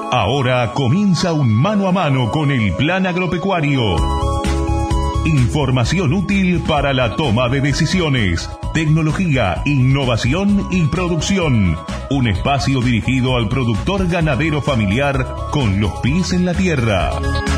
Ahora comienza un mano a mano con el Plan Agropecuario. Información útil para la toma de decisiones, tecnología, innovación y producción. Un espacio dirigido al productor ganadero familiar con los pies en la tierra.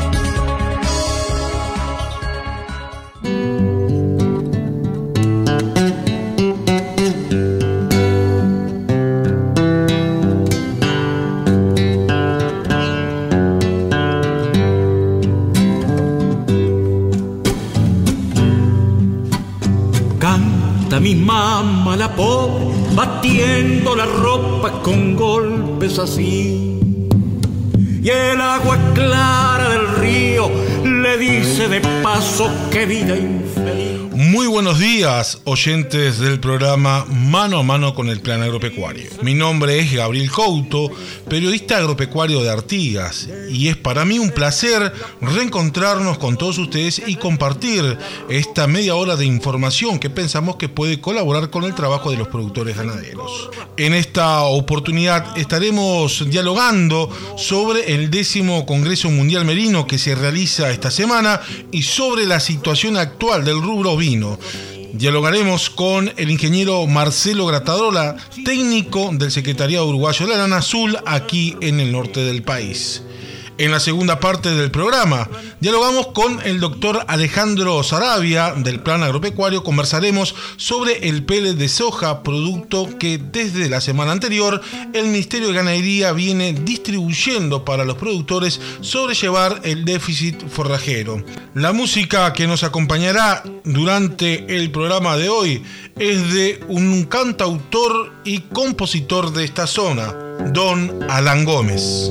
Mi mamá la pobre, batiendo la ropa con golpes así. Y el agua clara del río le dice de paso que vida infeliz. Muy buenos días, oyentes del programa Mano a Mano con el Plan Agropecuario. Mi nombre es Gabriel Couto, periodista agropecuario de Artigas, y es para mí un placer reencontrarnos con todos ustedes y compartir esta media hora de información que pensamos que puede colaborar con el trabajo de los productores ganaderos. En esta oportunidad estaremos dialogando sobre el 10º Congreso Mundial Merino que se realiza esta semana y sobre la situación actual del rubro ovino. Dialogaremos con el ingeniero Marcelo Gratarola, técnico del Secretariado Uruguayo de la Lana Azul aquí en el norte del país. En la segunda parte del programa, dialogamos con el doctor Alejandro Saravia del Plan Agropecuario. Conversaremos sobre el pellet de soja, producto que desde la semana anterior el Ministerio de Ganadería viene distribuyendo para los productores sobrellevar el déficit forrajero. La música que nos acompañará durante el programa de hoy es de un cantautor y compositor de esta zona, don Alan Gómez.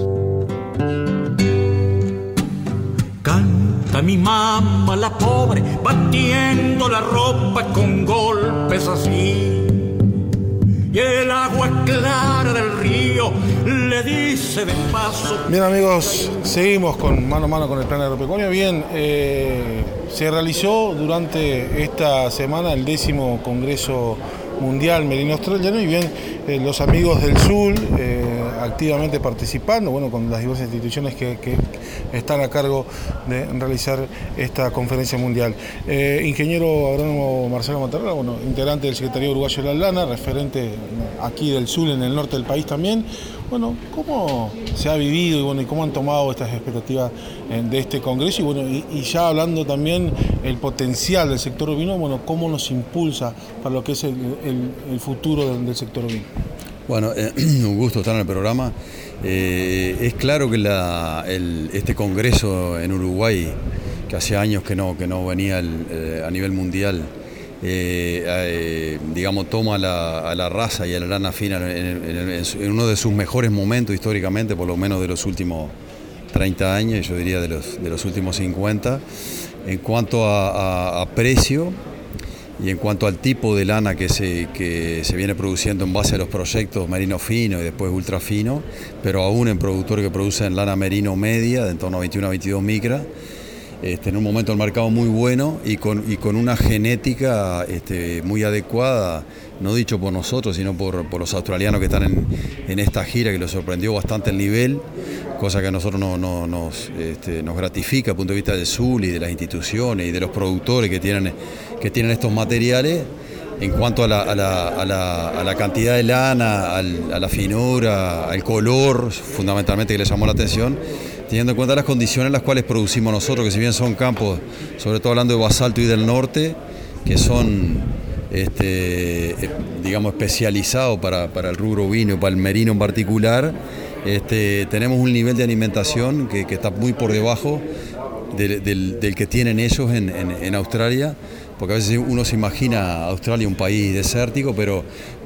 Canta mi mamá la pobre, batiendo la ropa con golpes así. Y el agua clara del río le dice de paso. Bien, amigos, seguimos con Mano a Mano con el Plan Agropecuario. Bien, se realizó durante esta semana el 10º Congreso Mundial Merino Australiano y bien, los amigos del sur activamente participando, bueno, con las diversas instituciones que están a cargo de realizar esta conferencia mundial. Ingeniero agrónomo Marcelo Gratarola, bueno, integrante del Secretariado Uruguayo de la Lana, referente aquí del sur, en el norte del país también. Bueno, ¿cómo se ha vivido y, bueno, y cómo han tomado estas expectativas de este congreso? Y bueno, y ya hablando también el potencial del sector ovino, bueno, ¿cómo nos impulsa para lo que es el futuro del sector ovino? Bueno, un gusto estar en el programa. Es claro que este congreso en Uruguay, que hace años que no venía a nivel mundial, digamos, toma a la raza y a la lana fina en uno de sus mejores momentos históricamente, por lo menos de los últimos 30 años, yo diría de los últimos 50, en cuanto a precio y en cuanto al tipo de lana que se viene produciendo en base a los proyectos merino fino y después ultra fino, pero aún en productores que producen lana merino media, de en torno a 21 a 22 micras, en un momento del mercado muy bueno y con una genética muy adecuada, no dicho por nosotros, sino por los australianos que están en esta gira, que los sorprendió bastante el nivel, cosa que a nosotros nos gratifica desde el punto de vista del sur y de las instituciones y de los productores que tienen estos materiales. En cuanto a la cantidad de lana, a la finura, al color, fundamentalmente, que les llamó la atención, teniendo en cuenta las condiciones en las cuales producimos nosotros, que si bien son campos, sobre todo hablando de basalto y del norte, que son digamos especializados para el rubro ovino, para el merino en particular, tenemos un nivel de alimentación que está muy por debajo del que tienen ellos en Australia, porque a veces uno se imagina Australia un país desértico, pero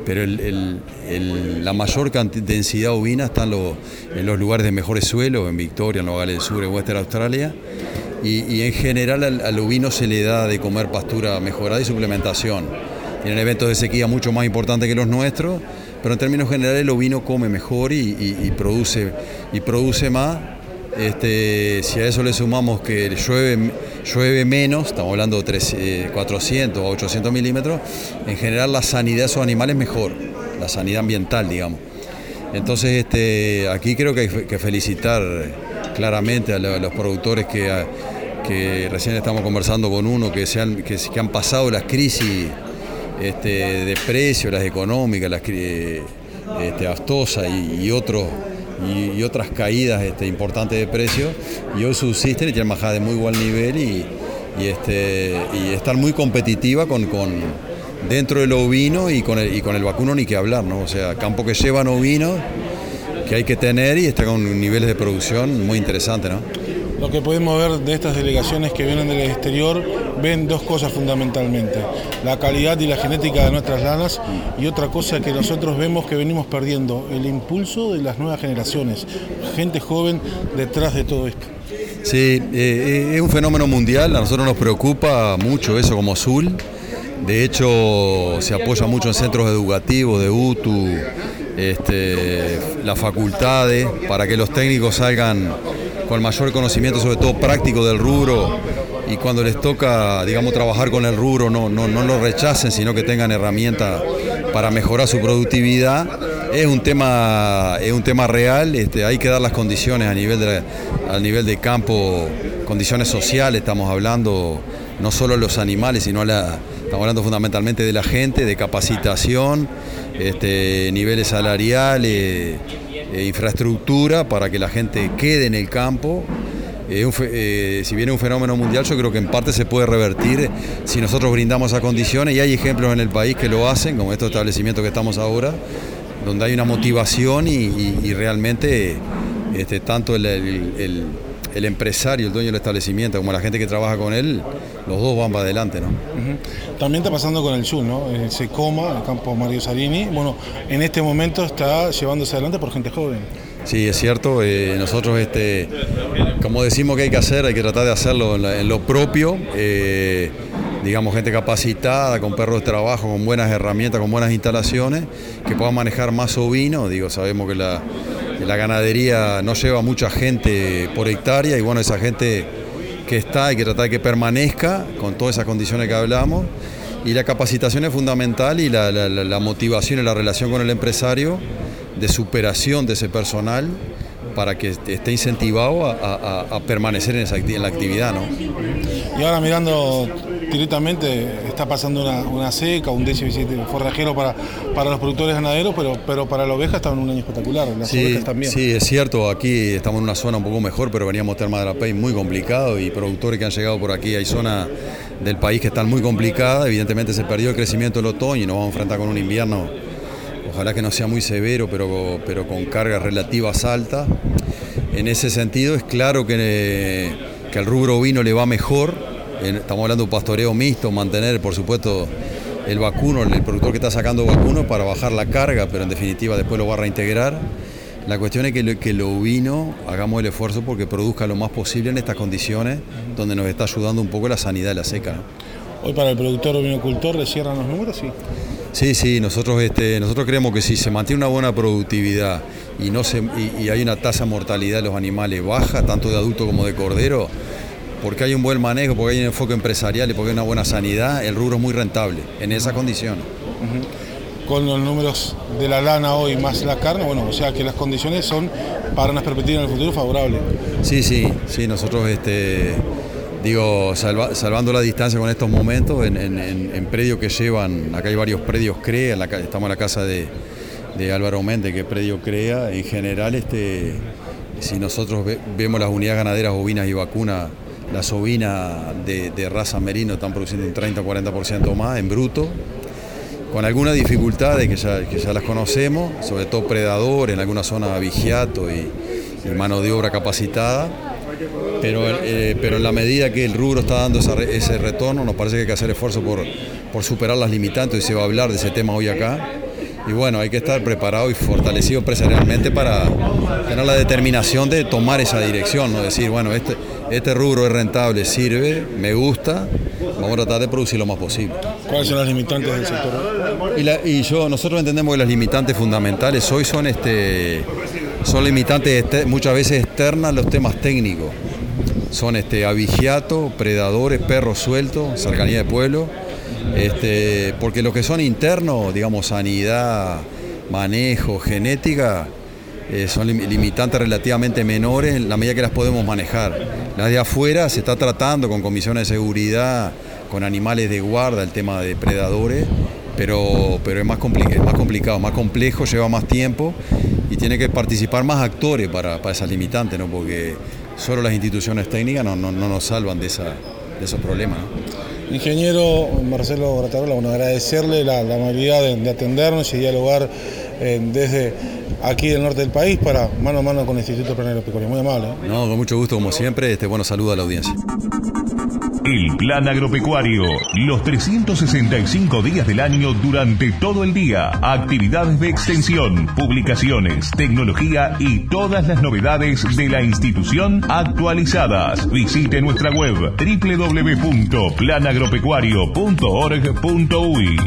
la mayor densidad ovina está en los lugares de mejores suelos, en Victoria, en los Gales del Sur, en Western Australia, y en general al ovino se le da de comer pastura mejorada y suplementación. Tienen eventos de sequía mucho más importantes que los nuestros, pero en términos generales el ovino come mejor y produce más. Si a eso le sumamos que llueve menos, estamos hablando de 400 o 800 milímetros, en general la sanidad de esos animales es mejor, la sanidad ambiental, digamos. Entonces aquí creo que hay que felicitar claramente a los productores que recién estamos conversando con uno, que han pasado las crisis de precios, las económicas, las Astosa y otras caídas importantes de precios, y hoy subsisten y tienen bajadas de muy buen nivel y están muy competitiva dentro del ovino y con el vacuno ni que hablar, ¿no? O sea, campo que llevan ovino que hay que tener y está con niveles de producción muy interesantes, ¿no? Lo que podemos ver de estas delegaciones que vienen del exterior, ven dos cosas fundamentalmente: la calidad y la genética de nuestras lanas, y otra cosa que nosotros vemos que venimos perdiendo, el impulso de las nuevas generaciones, gente joven detrás de todo esto. Sí, es un fenómeno mundial, a nosotros nos preocupa mucho eso como Azul. De hecho, se apoya mucho en centros educativos de UTU, las facultades, para que los técnicos salgan con mayor conocimiento, sobre todo práctico del rubro, y cuando les toca, digamos, trabajar con el rubro, no lo rechacen, sino que tengan herramientas para mejorar su productividad. Es un tema real, hay que dar las condiciones a nivel de campo, condiciones sociales, estamos hablando, no solo de los animales, sino estamos hablando fundamentalmente de la gente, de capacitación, niveles salariales, infraestructura para que la gente quede en el campo. Si bien es un fenómeno mundial, yo creo que en parte se puede revertir si nosotros brindamos esas condiciones, y hay ejemplos en el país que lo hacen, como estos establecimientos que estamos ahora, donde hay una motivación y realmente tanto el empresario, el dueño del establecimiento, como la gente que trabaja con él, los dos van para adelante, ¿no? También está pasando con el sur, ¿no? El Secoma, el campo Mario Sarini, bueno, en este momento está llevándose adelante por gente joven. Sí, es cierto. Nosotros, como decimos que hay que hacer, hay que tratar de hacerlo en lo propio. Digamos, gente capacitada, con perros de trabajo, con buenas herramientas, con buenas instalaciones, que puedan manejar más ovino. Sabemos que la ganadería no lleva mucha gente por hectárea, y bueno, esa gente que está hay que tratar de que permanezca con todas esas condiciones que hablamos, y la capacitación es fundamental, y la motivación y la relación con el empresario de superación de ese personal para que esté incentivado a permanecer en la actividad, ¿no? Y ahora mirando directamente, está pasando una seca, un déficit forrajero para los productores ganaderos, pero para la oveja está en un año espectacular, las ovejas también. Sí, es cierto, aquí estamos en una zona un poco mejor, pero veníamos Termas de la Pey muy complicado, y productores que han llegado por aquí, hay zonas del país que están muy complicadas. Evidentemente se perdió el crecimiento del otoño y nos vamos a enfrentar con un invierno, ojalá que no sea muy severo, pero con cargas relativas altas. En ese sentido es claro que el rubro ovino le va mejor. Estamos hablando de un pastoreo mixto, mantener por supuesto el vacuno, el productor que está sacando vacuno para bajar la carga, pero en definitiva después lo va a reintegrar. La cuestión es que el ovino hagamos el esfuerzo porque produzca lo más posible en estas condiciones, donde nos está ayudando un poco la sanidad de la seca, ¿no? Hoy para el productor ovinocultor le cierran los números, ¿sí? Sí, nosotros creemos que si se mantiene una buena productividad y hay una tasa de mortalidad de los animales baja, tanto de adulto como de cordero, porque hay un buen manejo, porque hay un enfoque empresarial y porque hay una buena sanidad, el rubro es muy rentable en esas condiciones. Con los números de la lana hoy más la carne, bueno, o sea que las condiciones son para unas perspectivas en el futuro favorables. Sí, nosotros salvando la distancia con estos momentos, en predios que llevan, acá hay varios predios CREA, estamos en la casa de Álvaro Méndez, que es predio CREA, en general, si nosotros vemos las unidades ganaderas ovinas y vacunas, las ovinas de raza merino están produciendo un 30-40% más en bruto, con algunas dificultades que ya las conocemos, sobre todo predadores, en algunas zonas vigiato y mano de obra capacitada. Pero en la medida que el rubro está dando ese retorno, nos parece que hay que hacer esfuerzo por superar las limitantes, y se va a hablar de ese tema hoy acá. Y bueno, hay que estar preparado y fortalecido empresarialmente para tener la determinación de tomar esa dirección, ¿no? Decir, bueno, este rubro es rentable, sirve, me gusta, vamos a tratar de producir lo más posible. ¿Cuáles son las limitantes del sector? Nosotros entendemos que las limitantes fundamentales hoy son limitantes muchas veces externas a los temas técnicos. Son avigiato, predadores, perros sueltos, cercanía de pueblo. Porque los que son internos, digamos sanidad, manejo, genética, son limitantes relativamente menores en la medida que las podemos manejar. Las de afuera se está tratando con comisiones de seguridad, con animales de guarda, el tema de depredadores, pero es más complicado, más complejo, lleva más tiempo y tiene que participar más actores para esas limitantes, ¿no? Porque solo las instituciones técnicas no nos salvan de esos problemas, ¿no? Ingeniero Marcelo Gratarola, bueno, agradecerle la amabilidad de atendernos y dialogar desde aquí del norte del país para mano a mano con el Instituto Plan Agropecuario. Muy amable. No, con mucho gusto, como siempre. Bueno, saludo a la audiencia. El Plan Agropecuario, los 365 días del año durante todo el día, actividades de extensión, publicaciones, tecnología y todas las novedades de la institución actualizadas. Visite nuestra web www.planagropecuario.org.uy.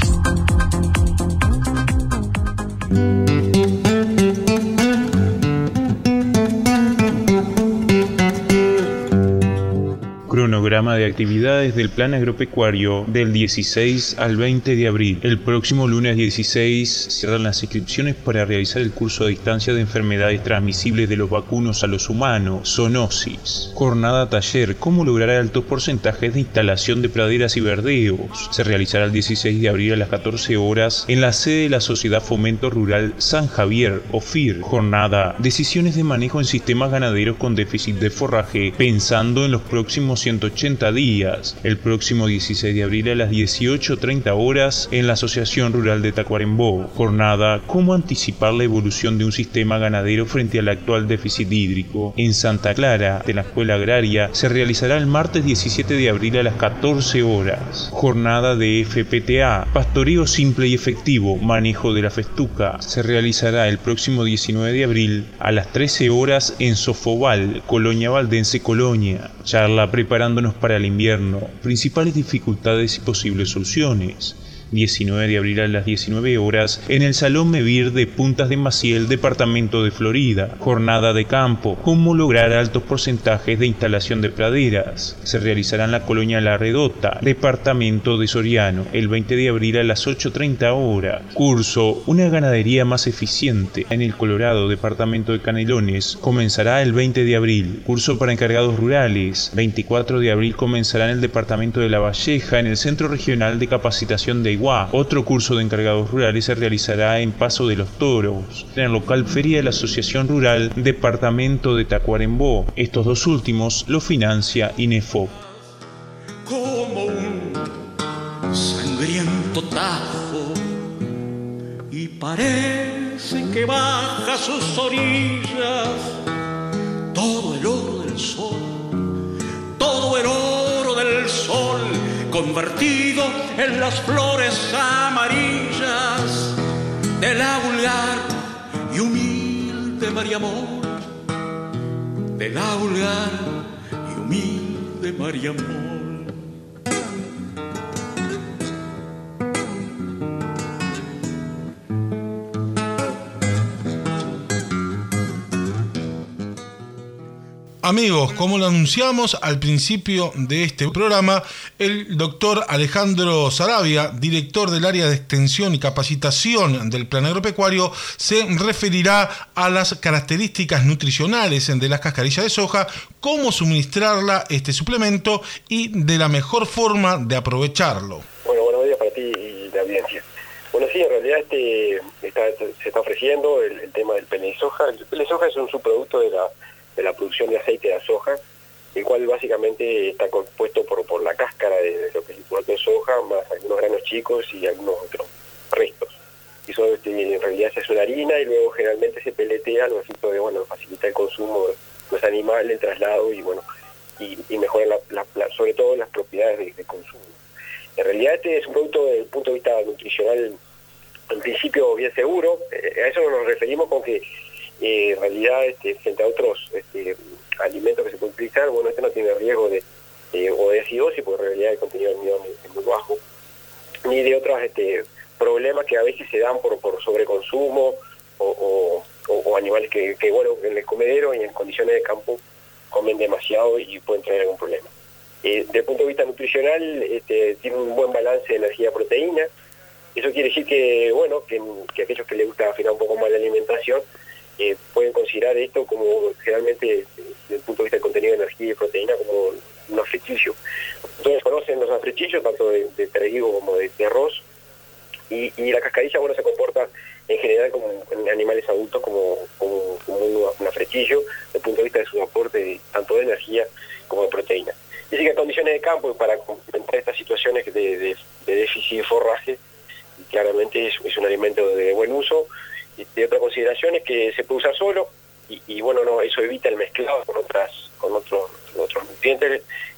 Cronograma de actividades del Plan Agropecuario del 16 al 20 de abril. El próximo lunes 16 cierran las inscripciones para realizar el curso a distancia de enfermedades transmisibles de los vacunos a los humanos, zoonosis. Jornada taller, cómo lograr altos porcentajes de instalación de praderas y verdeos. Se realizará el 16 de abril a las 14 horas en la sede de la Sociedad Fomento Rural San Javier, OFIR. Jornada, decisiones de manejo en sistemas ganaderos con déficit de forraje, pensando en los próximos 180 días, el próximo 16 de abril a las 18:30 horas en la Asociación Rural de Tacuarembó. Jornada, cómo anticipar la evolución de un sistema ganadero frente al actual déficit hídrico. En Santa Clara, de la Escuela Agraria, se realizará el martes 17 de abril a las 14 horas. Jornada de FPTA, pastoreo simple y efectivo, manejo de la festuca. Se realizará el próximo 19 de abril a las 13 horas en Sofobal, Colonia Valdense, Colonia. Charla preparándonos para el invierno, principales dificultades y posibles soluciones. 19 de abril a las 19 horas en el Salón Mevir de Puntas de Maciel, departamento de Florida. Jornada de campo, cómo lograr altos porcentajes de instalación de praderas. Se realizará en la colonia La Redota, departamento de Soriano, el 20 de abril a las 8:30 horas. Curso, una ganadería más eficiente en el Colorado, departamento de Canelones, comenzará el 20 de abril. Curso para encargados rurales, 24 de abril comenzará en el departamento de La Valleja, en el Centro Regional de Capacitación de Otro curso de encargados rurales se realizará en Paso de los Toros, en el local Feria de la Asociación Rural Departamento de Tacuarembó. Estos dos últimos lo financia INEFOP. Como un sangriento tajo, y parece que baja sus orillas todo el oro del sol, todo el oro del sol convertido en las flores amarillas de la vulgar y humilde María Amor, de la vulgar y humilde María Amor. Amigos, como lo anunciamos al principio de este programa, el doctor Alejandro Saravia, director del área de extensión y capacitación del Plan Agropecuario, se referirá a las características nutricionales de las cascarillas de soja, cómo suministrarla este suplemento y de la mejor forma de aprovecharlo. Bueno, buenos días para ti y la audiencia. Bueno, sí, en realidad se está ofreciendo el tema del pene de soja. El pene de soja es un subproducto de la producción de aceite de soja, el cual básicamente está compuesto por la cáscara de lo que es el cuerpo de soja, más algunos granos chicos y algunos otros restos. Y eso en realidad se hace una harina y luego generalmente se peletea, lo efecto de facilitar el consumo de los animales, el traslado y mejorar sobre todo las propiedades de consumo. En realidad este es un producto desde el punto de vista nutricional en principio bien seguro. A eso nos referimos con que en realidad frente a otros alimentos que se pueden utilizar, este no tiene riesgo de acidosis, porque en realidad el contenido de almidón es muy bajo, ni de otros problemas que a veces se dan por sobreconsumo o animales que en el comedero y en condiciones de campo comen demasiado y pueden traer algún problema. Desde el punto de vista nutricional tiene un buen balance de energía-proteína. Eso quiere decir que aquellos que les gusta afinar un poco más la alimentación pueden considerar esto como generalmente, desde el punto de vista del contenido de energía y proteína, como un afrechillo. Entonces conocen los afrechillos, tanto de trigo como de arroz, y la cascarilla, bueno, se comporta en general como en animales adultos como un afrechillo, desde el punto de vista de su aporte tanto de energía como de proteína. Dice que en condiciones de campo, para complementar estas situaciones de déficit de forraje, claramente es un alimento de buen uso. Y otra consideración es que se puede usar solo, y bueno, no, eso evita el mezclado con otros nutrientes,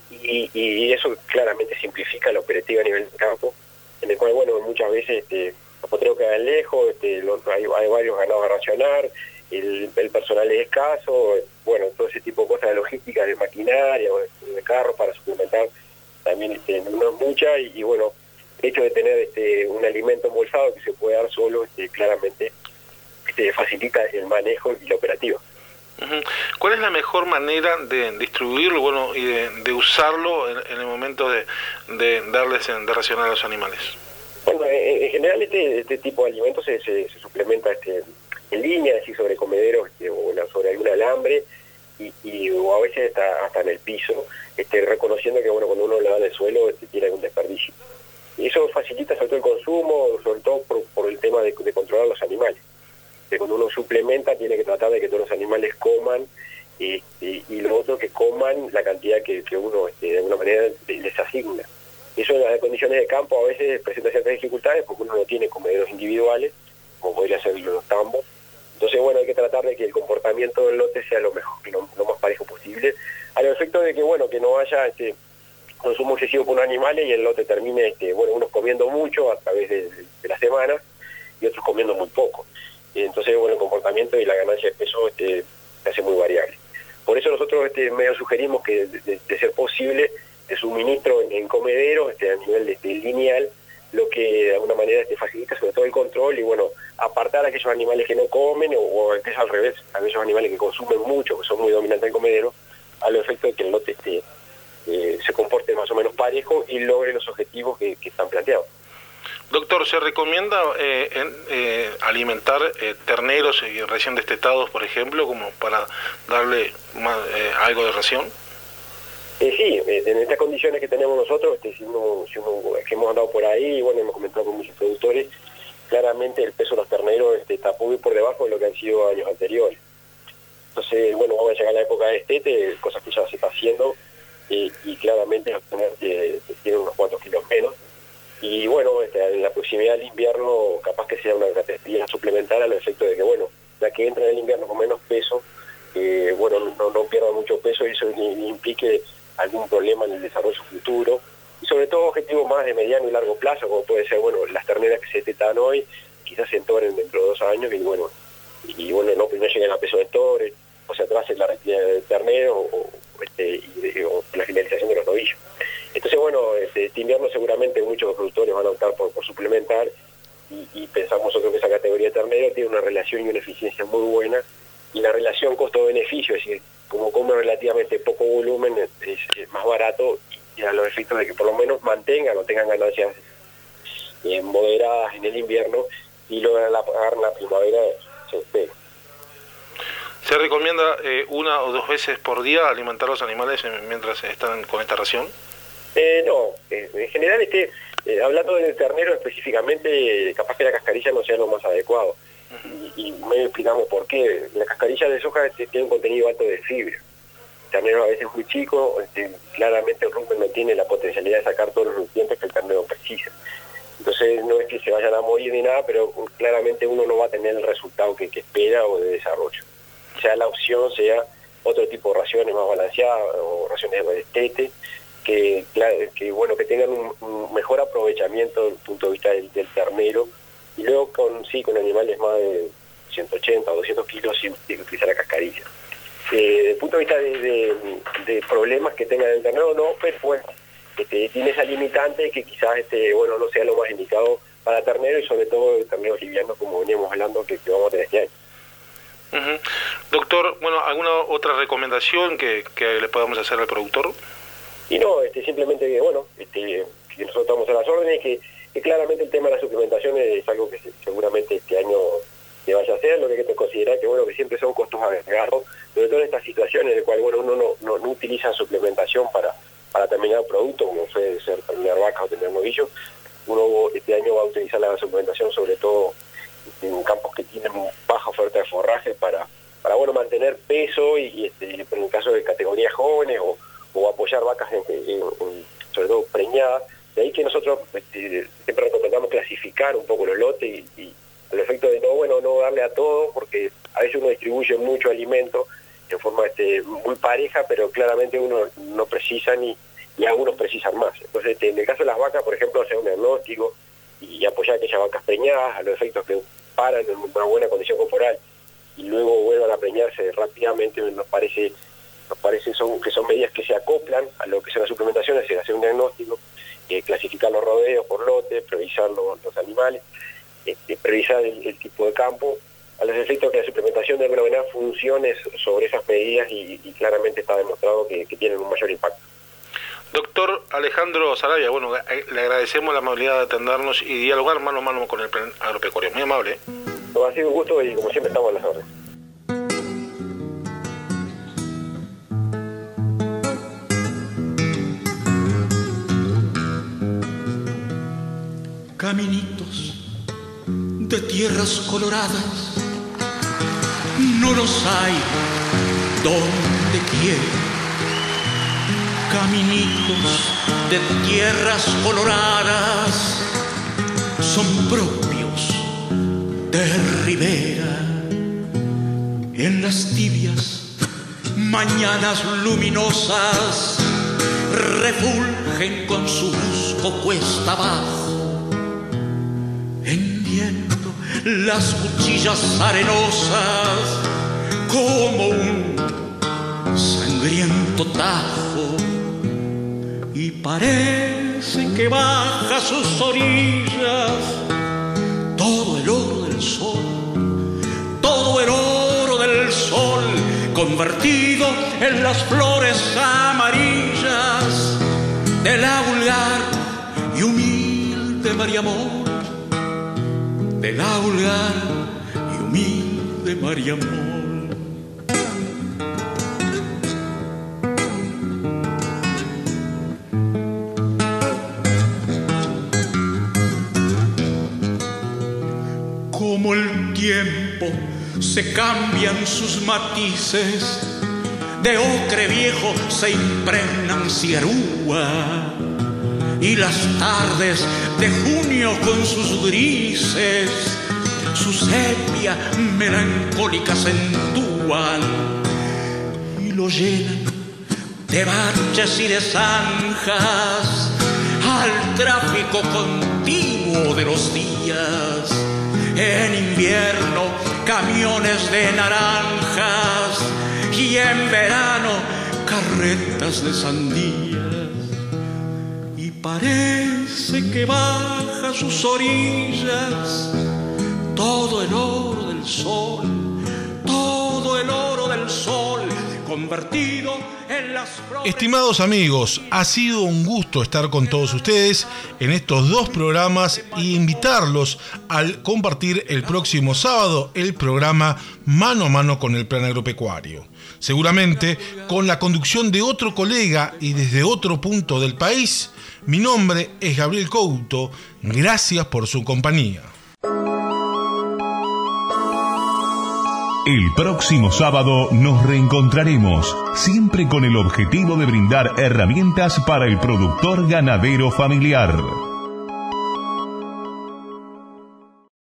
y eso claramente simplifica la operativa a nivel de campo, en el cual, bueno, muchas veces los potreros quedan lejos, hay varios ganados a racionar, el personal es escaso, bueno, todo ese tipo de cosas de logística, de maquinaria, de carros para suplementar, también no es mucha, y bueno, el hecho de tener un alimento embolsado que se puede dar solo, claramente facilita el manejo y la operativa. ¿Cuál es la mejor manera de distribuirlo, bueno, y de usarlo en el momento de racionar a los animales? Bueno, en general este tipo de alimentos se suplementa en línea, es decir, sobre comederos o sobre algún alambre, o a veces hasta en el piso, reconociendo que, bueno, cuando uno lava en el suelo tiene algún desperdicio. Y eso facilita sobre todo el consumo, sobre todo por el tema de controlar los animales. Cuando uno suplementa, tiene que tratar de que todos los animales coman, y lo otro, que coman la cantidad que uno de alguna manera les asigna. Eso en las condiciones de campo a veces presenta ciertas dificultades porque uno no tiene comederos individuales, como podría ser los tambos. Entonces, bueno, hay que tratar de que el comportamiento del lote sea lo más parejo posible, a los efectos de que, bueno, que no haya consumo excesivo por unos animales y el lote termine, unos comiendo mucho a través de la semana y otros comiendo muy poco. Entonces, bueno, el comportamiento y la ganancia de peso se hace muy variable. Por eso nosotros medio sugerimos que, de ser posible, de suministro en comederos a nivel lineal, lo que de alguna manera facilita sobre todo el control y, bueno, apartar a aquellos animales que no comen o aquellos al revés, a aquellos animales que consumen mucho, que son muy dominantes en comedero, a lo efecto de que el lote se comporte más o menos parejo y logre los objetivos que están planteados. Doctor, ¿se recomienda alimentar terneros recién destetados, por ejemplo, como para darle algo de ración? Sí, en estas condiciones que tenemos nosotros, que hemos andado por ahí, bueno, hemos comentado con muchos productores, claramente el peso de los terneros está muy por debajo de lo que han sido años anteriores. Entonces, bueno, vamos a llegar a la época de destete, cosas que ya se está haciendo, y claramente los terneros tienen unos cuantos kilos menos. Y bueno, en la proximidad del invierno capaz que sea una estrategia suplementar a los efectos de que, bueno, ya que entra en el invierno con menos peso, bueno, no pierda mucho peso y eso implique algún problema en el desarrollo futuro. Y sobre todo objetivos más de mediano y largo plazo, como puede ser, bueno, las terneras que se destetan hoy, quizás se entoren dentro de 2 años y bueno, no lleguen a peso de tore, o se atrase la retina del ternero o la finalización de los novillos. Entonces, bueno, este invierno seguramente muchos productores van a optar por suplementar y pensamos nosotros que esa categoría de ternero tiene una relación y una eficiencia muy buena, y la relación costo-beneficio, es decir, como come relativamente poco volumen, es más barato, y a los efectos de que por lo menos mantengan o tengan ganancias moderadas en el invierno y logran pagar la primavera se despega. ¿Se recomienda 1 o 2 veces por día alimentar a los animales mientras están con esta ración? No, en general hablando del ternero específicamente, capaz que la cascarilla no sea lo más adecuado. Y me explicamos por qué. La cascarilla de soja tiene un contenido alto de fibra. El ternero a veces es muy chico, claramente el rumen no tiene la potencialidad de sacar todos los nutrientes que el ternero precisa. Entonces no es que se vayan a morir ni nada, pero claramente uno no va a tener el resultado que espera o de desarrollo. Sea la opción, sea otro tipo de raciones más balanceadas o raciones de destete, que tengan un mejor aprovechamiento desde el punto de vista del ternero, y luego con animales más de 180 o 200 kilos sin utilizar la cascarilla. Desde el punto de vista de problemas que tenga el ternero, no, pero bueno, tiene esa limitante que quizás no sea lo más indicado para ternero, y sobre todo terneros livianos, como veníamos hablando que vamos a tener este año. Uh-huh. Doctor, ¿alguna otra recomendación que le podamos hacer al productor? Y no, simplemente que nosotros estamos a las órdenes, que claramente el tema de la suplementación es algo que seguramente este año vaya a ser, lo que hay que considerar que bueno, que siempre son costos agregados, sobre todo en estas situaciones en las cuales bueno, uno no utiliza suplementación para terminar el producto, como puede ser terminar vacas o tener novillos. Uno este año va a utilizar la suplementación sobre todo en campos que tienen baja oferta de forraje para bueno, mantener peso y en el caso de categorías jóvenes o apoyar vacas sobre todo preñadas. De ahí que nosotros siempre recomendamos clasificar un poco los lotes y el efecto de no darle a todo, porque a veces uno distribuye mucho alimento en forma muy pareja, pero claramente uno no precisa y algunos precisan más. Entonces, en el caso de las vacas, por ejemplo, hacer un diagnóstico y apoyar a aquellas vacas preñadas, a los efectos que paran en una buena condición corporal y luego vuelvan a preñarse rápidamente, nos parece que son medidas que se acoplan a lo que son las suplementaciones, es decir, hacer un diagnóstico, clasificar los rodeos por lote, previsar los animales, previsar el tipo de campo, a los efectos que la suplementación de alguna manera funcione sobre esas medidas y claramente está demostrado que tienen un mayor impacto. Doctor Alejandro Sarabia, bueno, le agradecemos la amabilidad de atendernos y dialogar mano a mano con el Plan Agropecuario. Muy amable. Ha sido un gusto y como siempre estamos a las órdenes. Caminitos de tierras coloradas, no los hay donde quiera. Caminitos de tierras coloradas son propios de ribera. En las tibias mañanas luminosas refulgen con su busco cuesta abajo, hendiendo las cuchillas arenosas como un sangriento tajo, y parece que baja sus orillas todo el oro del sol, todo el oro del sol convertido en las flores amarillas de la vulgar y humilde Mariamón, de la vulgar y humilde Mariamón. Como el tiempo se cambian sus matices, de ocre viejo se impregnan ciarúa, y las tardes de junio con sus grises su sepia melancólica acentúan y lo llenan de baches y de zanjas al tráfico continuo de los días. En invierno camiones de naranjas y en verano carretas de sandías, y parece que baja sus orillas todo el oro del sol, todo el oro del sol convertido en las flores. Estimados amigos, ha sido un gusto estar con todos ustedes en estos dos programas y invitarlos al compartir el próximo sábado el programa Mano a Mano con el Plan Agropecuario. Seguramente con la conducción de otro colega y desde otro punto del país. Mi nombre es Gabriel Couto. Gracias por su compañía. El próximo sábado nos reencontraremos, siempre con el objetivo de brindar herramientas para el productor ganadero familiar.